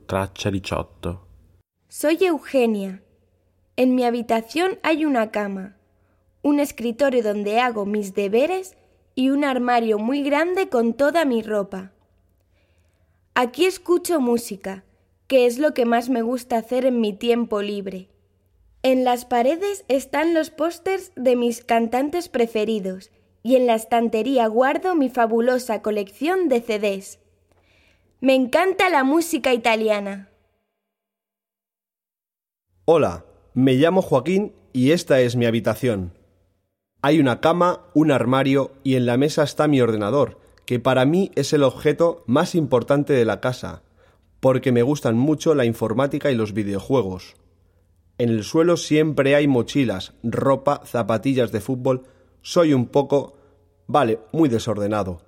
Traccia 18. Soy Eugenia. En mi habitación hay una cama, un escritorio donde hago mis deberes y un armario muy grande con toda mi ropa. Aquí escucho música, que es lo que más me gusta hacer en mi tiempo libre. En las paredes están los pósters de mis cantantes preferidos y en la estantería guardo mi fabulosa colección de CDs. Me encanta la música italiana. Hola, me llamo Joaquín y esta es mi habitación. Hay una cama, un armario y en la mesa está mi ordenador, que para mí es el objeto más importante de la casa, porque me gustan mucho la informática y los videojuegos. En el suelo siempre hay mochilas, ropa, zapatillas de fútbol. Soy muy desordenado.